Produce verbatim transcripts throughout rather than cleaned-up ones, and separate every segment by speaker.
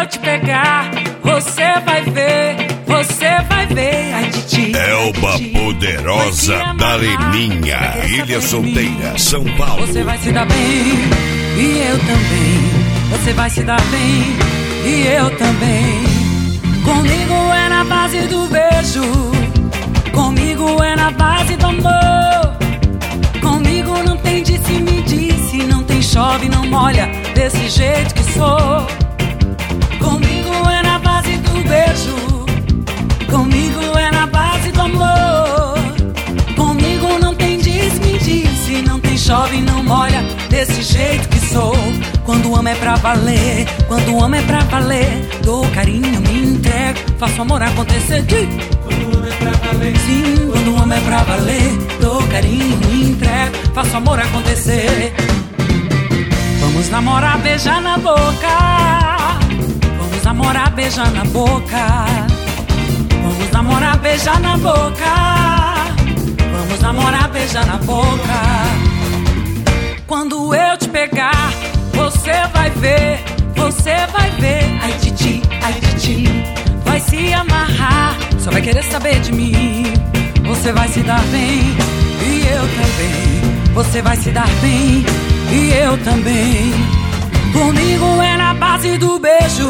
Speaker 1: eu te pegar, você vai ver, você vai ver. Ai de ti,
Speaker 2: Elba Poderosa da Leninha, Ilha Solteira, São Paulo.
Speaker 1: Você vai se dar bem, e eu também. Você vai se dar bem, e eu também. Comigo é na base do beijo, comigo é na base do amor. Comigo não tem disse-me disse, não tem chove, não molha, desse jeito que sou. Comigo é na base do beijo, comigo é na base do amor. Comigo não tem disse-me disse, não tem chove, não molha, desse jeito que sou. Quando amo é pra valer, quando amo é pra valer, dou carinho, me entrego, faço amor acontecer. Quando amo é pra valer, sim, quando amo é pra valer, dou carinho, me entrego, faço amor acontecer. Vamos namorar, beijar na boca. Vamos namorar, beijar na boca. Vamos namorar, beijar na boca. Vamos namorar, beijar na boca. Quando eu te pegar, você vai ver, você vai ver. Ai de ti, ai de ti, vai se amarrar, só vai querer saber de mim. Você vai se dar bem, e eu também. Você vai se dar bem, e eu também. Comigo é na base do beijo,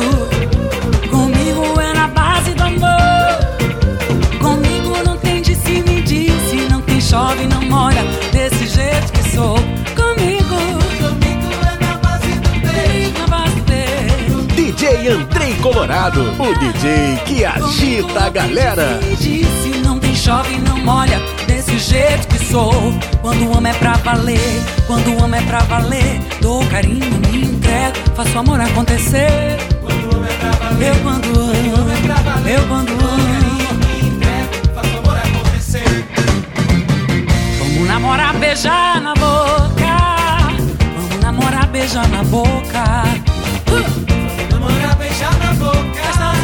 Speaker 1: comigo é na base do amor. Comigo não tem disse-me disse, não tem chove, não molha, desse jeito que sou. Comigo, comigo é na base do beijo, na base do beijo.
Speaker 3: D J Andrei Colorado, o D J que agita a galera.
Speaker 1: Me disse, não tem chove, não molha, desse jeito que sou. Quando amo é pra valer, quando amo é pra valer, dou carinho, me entrego, faço amor acontecer. Quando amo é pra valer, eu quando amo, é pra valer, eu quando amo, me entrego, faço amor acontecer. Vamos namorar, beijar na boca. Vamos namorar, beijar na boca. Uh! Vamos namorar, beijar na boca.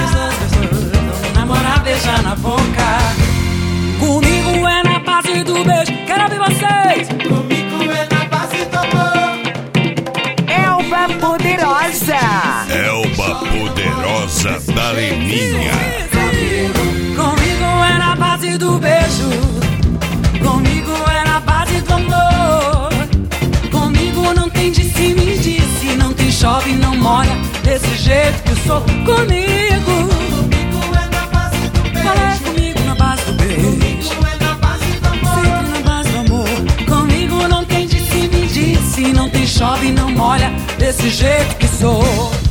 Speaker 1: Vamos namorar, beijar na boca. Comigo é na base do beijo, quero ouvir vocês. Comigo é na base do amor.
Speaker 4: Elba Poderosa.
Speaker 2: Elba Poderosa da Leninha.
Speaker 1: Comigo é na base do beijo, comigo é na base do amor. Comigo não tem disse-me disse, não tem chove, não molha, desse jeito que sou. Comigo, comigo é na base do beijo. Fala comigo na base do beijo. Comigo é na base do amor. Sempre na base do amor. Comigo não tem disse-me disse, não tem chove, não molha, desse jeito que sou.